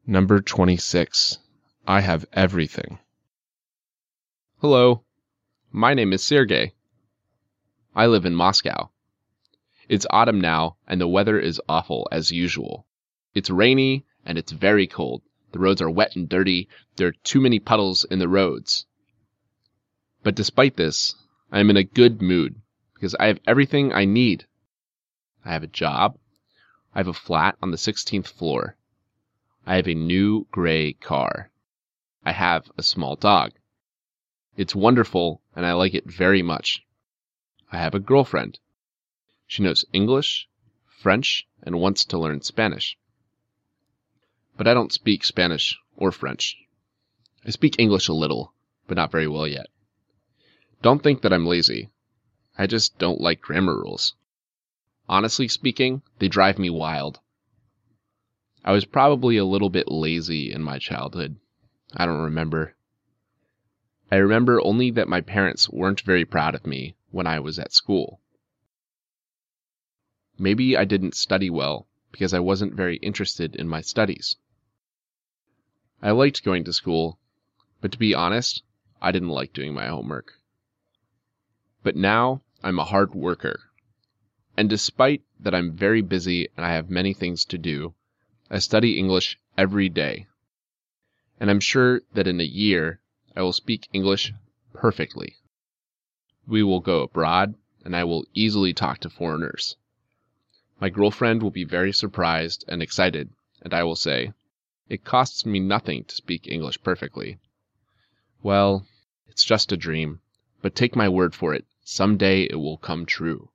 Number 26. I have everything. Hello, my name is Sergey. I live in Moscow. It's autumn now, and the weather is awful as usual. It's rainy, and it's very cold. The roads are wet and dirty. There are too many puddles in the roads. But despite this, I am in a good mood, because I have everything I need. I have a job. I have a flat on the 16th floor. I have a new gray car. I have a small dog. It's wonderful, and I like it very much. I have a girlfriend. She knows English, French, and wants to learn Spanish. But I don't speak Spanish or French. I speak English a little, but not very well yet. Don't think that I'm lazy. I just don't like grammar rules. Honestly speaking, they drive me wild. I was probably a little bit lazy in my childhood. I don't remember. I remember only that my parents weren't very proud of me when I was at school. Maybe I didn't study well because I wasn't very interested in my studies. I liked going to school, but to be honest, I didn't like doing my homework. But now I'm a hard worker. And despite that I'm very busy and I have many things to do, I study English every day. And I'm sure that in a year, I will speak English perfectly. We will go abroad, and I will easily talk to foreigners. My girlfriend will be very surprised and excited, and I will say, "It costs me nothing to speak English perfectly." Well, it's just a dream, but take my word for it, someday it will come true.